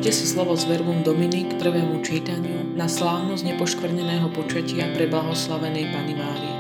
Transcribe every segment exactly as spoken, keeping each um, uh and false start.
Počujte si slovo z Verbum Domini k prvému čítaniu na slávnosť nepoškvrneného počatia pre blahoslavenej Panny Márie.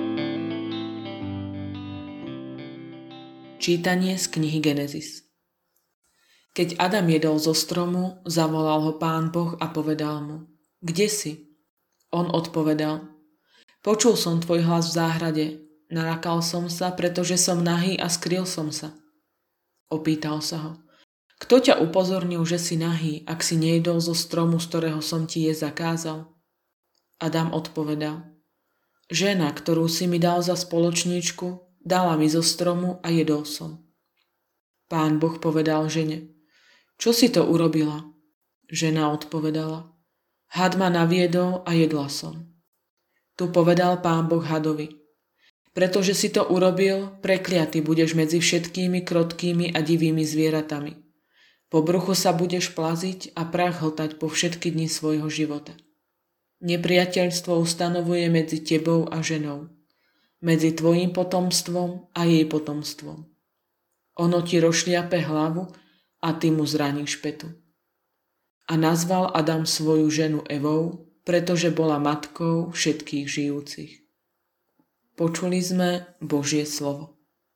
Čítanie z knihy Genesis. Keď Adam jedol zo stromu, zavolal ho Pán Boh a povedal mu: Kde si? On odpovedal: Počul som tvoj hlas v záhrade, naľakal som sa, pretože som nahý a skryl som sa. Opýtal sa ho: Kto ťa upozornil, že si nahý, ak si nejedol zo stromu, z ktorého som ti jesť zakázal? Adam odpovedal: Žena, ktorú si mi dal za spoločníčku, dala mi zo stromu a jedol som. Pán Boh povedal žene: Čo si to urobila? Žena odpovedala: Had ma naviedol a jedla som. Tu povedal Pán Boh hadovi: Pretože si to urobil, prekliaty budeš medzi všetkými krotkými a divými zvieratami. Po bruchu sa budeš plaziť a prach hltať po všetky dni svojho života. Nepriateľstvo ustanovuje medzi tebou a ženou, medzi tvojím potomstvom a jej potomstvom. Ono ti rozšliape hlavu a ty mu zraníš petu. A nazval Adam svoju ženu Evou, pretože bola matkou všetkých žijúcich. Počuli sme Božie slovo.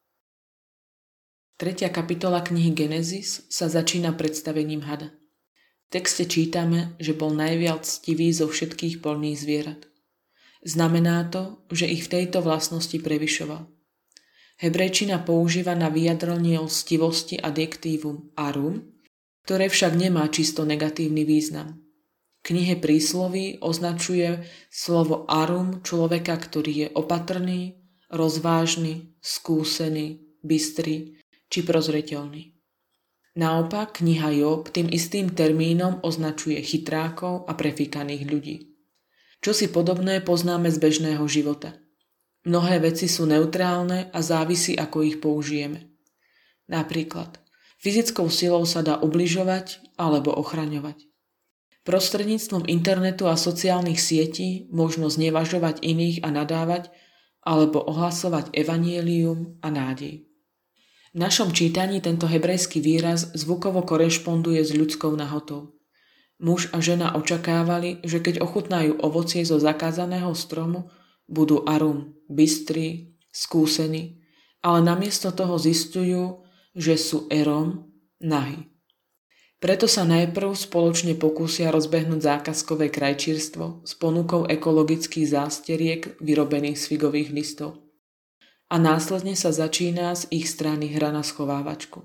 Tretia kapitola knihy Genesis sa začína predstavením hada. V texte čítame, že bol najviac ctivý zo všetkých poľných zvierat. Znamená to, že ich v tejto vlastnosti prevyšoval. Hebrejčina používa na vyjadrenie lstivosti adjektívum arum, ktoré však nemá čisto negatívny význam. V knihe Prísloví označuje slovo arum človeka, ktorý je opatrný, rozvážny, skúsený, bystrý či prozreteľný. Naopak, kniha Job tým istým termínom označuje chytrákov a prefíkaných ľudí. Čosi podobné poznáme z bežného života. Mnohé veci sú neutrálne a závisí, ako ich použijeme. Napríklad, fyzickou silou sa dá ubližovať alebo ochraňovať. Prostredníctvom internetu a sociálnych sietí možno znevažovať iných a nadávať alebo ohlasovať evanjelium a nádej. V našom čítaní tento hebrejský výraz zvukovo korešponduje s ľudskou nahotou. Muž a žena očakávali, že keď ochutnajú ovocie zo zakázaného stromu, budú arum, bystrí, skúsení, ale namiesto toho zistujú, že sú erom, nahý. Preto sa najprv spoločne pokúsia rozbehnúť zákazkové krajčírstvo s ponukou ekologických zásteriek vyrobených z figových listov. A následne sa začína z ich strany hra na schovávačku.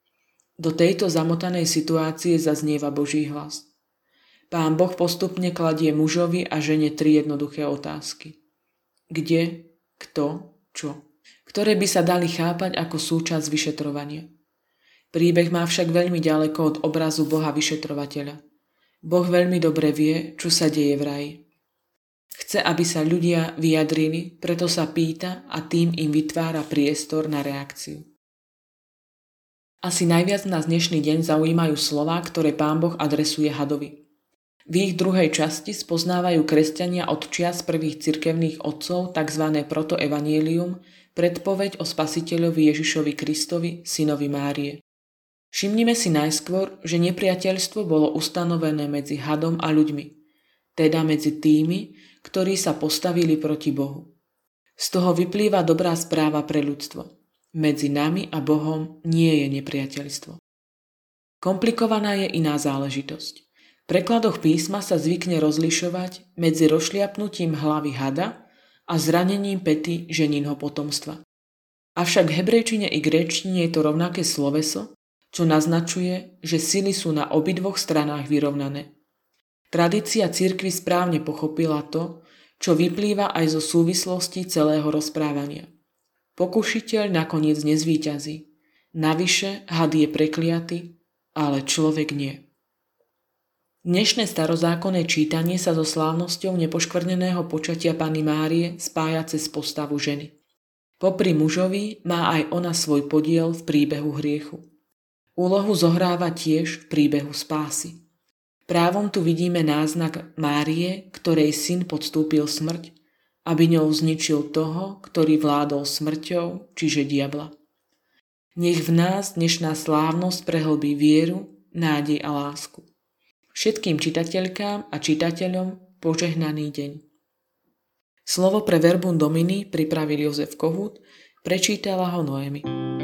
Do tejto zamotanej situácie zaznieva Boží hlas. Pán Boh postupne kladie mužovi a žene tri jednoduché otázky. Kde, kto, čo, ktoré by sa dali chápať ako súčasť vyšetrovania. Príbeh má však veľmi ďaleko od obrazu Boha vyšetrovateľa. Boh veľmi dobre vie, čo sa deje v raji. Chce, aby sa ľudia vyjadrili, preto sa pýta a tým im vytvára priestor na reakciu. Asi najviac nás dnešný deň zaujímajú slová, ktoré Pán Boh adresuje hadovi. V ich druhej časti spoznávajú kresťania od čias prvých cirkevných otcov tzv. Protoevangelium, predpoveď o spasiteľovi Ježišovi Kristovi, synovi Márie. Všimnime si najskôr, že nepriateľstvo bolo ustanovené medzi hadom a ľuďmi, teda medzi tými, ktorí sa postavili proti Bohu. Z toho vyplýva dobrá správa pre ľudstvo. Medzi nami a Bohom nie je nepriateľstvo. Komplikovaná je iná záležitosť. V prekladoch písma sa zvykne rozlišovať medzi rozšliapnutím hlavy hada a zranením pety ženinho potomstva. Avšak v hebrejčine i gréčtine je to rovnaké sloveso, čo naznačuje, že sily sú na obidvoch stranách vyrovnané. Tradícia cirkvi správne pochopila to, čo vyplýva aj zo súvislosti celého rozprávania. Pokušiteľ nakoniec nezvíťazí. Navyše had je prekliaty, ale človek nie. Dnešné starozákonné čítanie sa so slávnosťou nepoškvrneného počatia Panny Márie spája cez postavu ženy. Popri mužovi má aj ona svoj podiel v príbehu hriechu. Úlohu zohráva tiež v príbehu spásy. Právom tu vidíme náznak Márie, ktorej syn podstúpil smrť, aby ňou zničil toho, ktorý vládol smrťou, čiže diabla. Nech v nás dnešná slávnosť prehlbí vieru, nádej a lásku. Všetkým čitateľkám a čitateľom požehnaný deň. Slovo pre Verbum Domini pripravil Jozef Kohút, prečítala ho Noemi.